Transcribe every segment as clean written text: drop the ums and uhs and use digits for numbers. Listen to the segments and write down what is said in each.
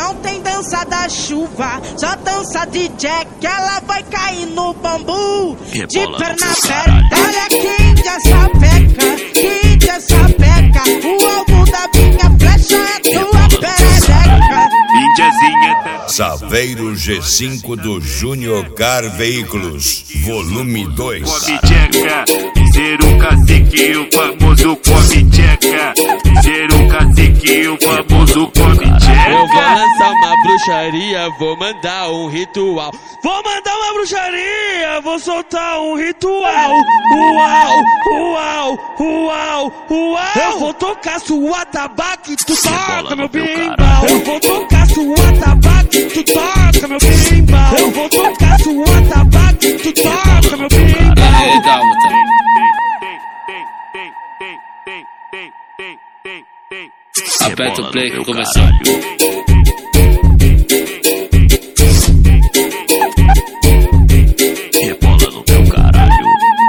não tem dança da chuva, só dança de Jack, ela vai cair no bambu. De perna aberta, olha que índia sapeca, que índia sapeca. O alvo da minha flecha é tua perereca. Índiazinha Saveiro G5 do Junior Car Veículos, volume 2. come tcheca, ser o cacique, o famoso come tcheca. Ser o cacique, o famoso come tcheca. Eu vou lançar uma bruxaria, vou mandar um ritual. Vou mandar uma bruxaria, vou soltar um ritual. Uau, uau, uau, uau. Eu vou tocar sua atabaque, tu toca meu bimbal. Eu vou tocar sua atabaque, tu toca meu bimbal. Eu vou tocar sua atabaque, tu toca meu bimbal. Aperta o play que começou. Rebola no teu caralho.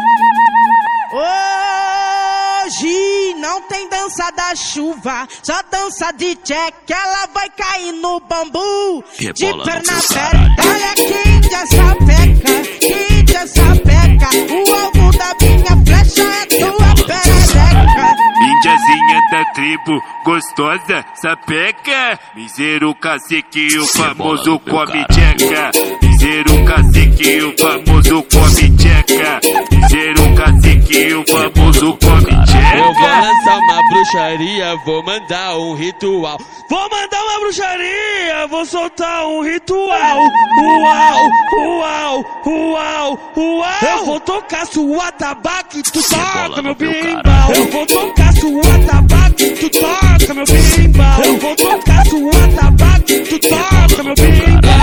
Hoje não tem dança da chuva, só dança de Jack, ela vai cair no bambu. De Rebola no perna teu aberta, caralho. olha que índia sapeca, que índia sapeca. O alvo da minha flecha é tua perereca. Índiazinha da tribo, gostosa, sapeca. Miseiro cacique, o famoso come tcheca. Miseiro cacique, o famoso come tcheca. Miseiro cacique, o famoso come Eu vou tcheca. lançar uma bruxaria, vou mandar um ritual. Vou mandar uma bruxaria, vou soltar um ritual. Uau, uau, uau, uau. Eu vou tocar sua atabaque, tu toca meu bimbal. Eu vou tocar sua atabaque, tu toca meu bimbal. Eu vou tocar sua atabaque, tu toca meu bimbal.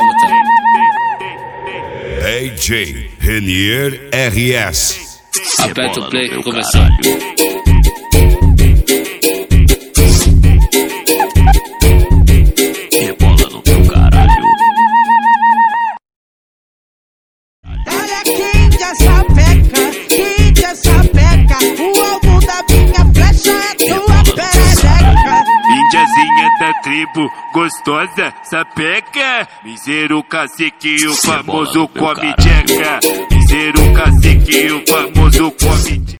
DJ Renier RS. Aperta o play que começou. Rebola no teu caralho. Olha que índia sapeca, que índia sapeca. O alvo da minha flecha é tua perereca. Índiazinha da tribo, gostosa, sapeca. Miseiro cacique, o famoso come tcheca. Miseiro cacique, o famoso come tcheca.